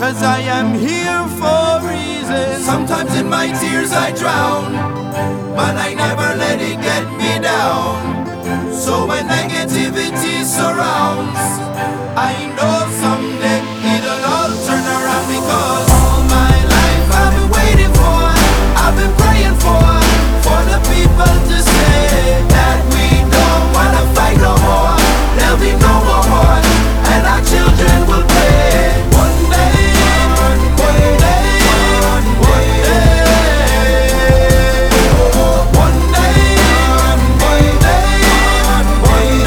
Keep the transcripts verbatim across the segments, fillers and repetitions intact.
cause I am here for a reason. Sometimes in my tears I drown, but I never let it get me down. So when negativity surrounds, I know someday it'll all turn around. Because all my life I've been waiting for, I've been praying for, for the people to say that we don't wanna fight no more. There'll be no more war, and our children will pay. One day, one day, one day, one day, one day, one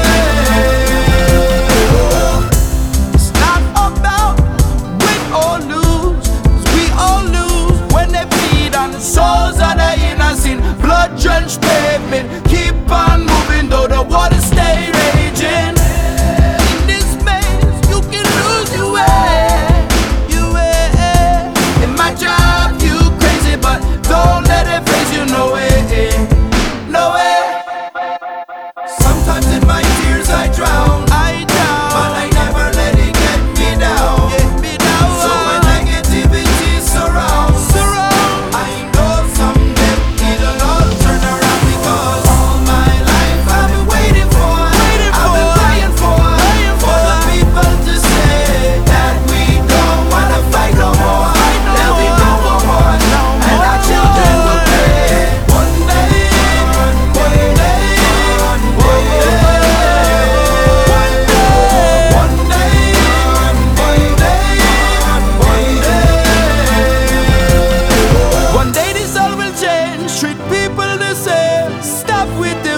day. It's not about win or lose, 'cause we all lose when they bleed on the souls of the innocent. Blood-drenched pavement, keep on moving though the waters stay raging. In this maze, you can lose your way, your way. It might drive you crazy, but don't let it phase you, no way, no way. Sometimes in my tears I drown, I down, but I never let it get me down. get me down. So when negativity surrounds, Surround. I know someday it'll all turn around. Because all my life I've been waiting for, Waiting I've been for, praying for, praying for the for. people to say that we don't wanna fight no more. Fight no There'll be more. no more war, No and our children will more. pay. One day, one day, one day, one day, one day, one day. One day this all will change, treat people the same. Stop with the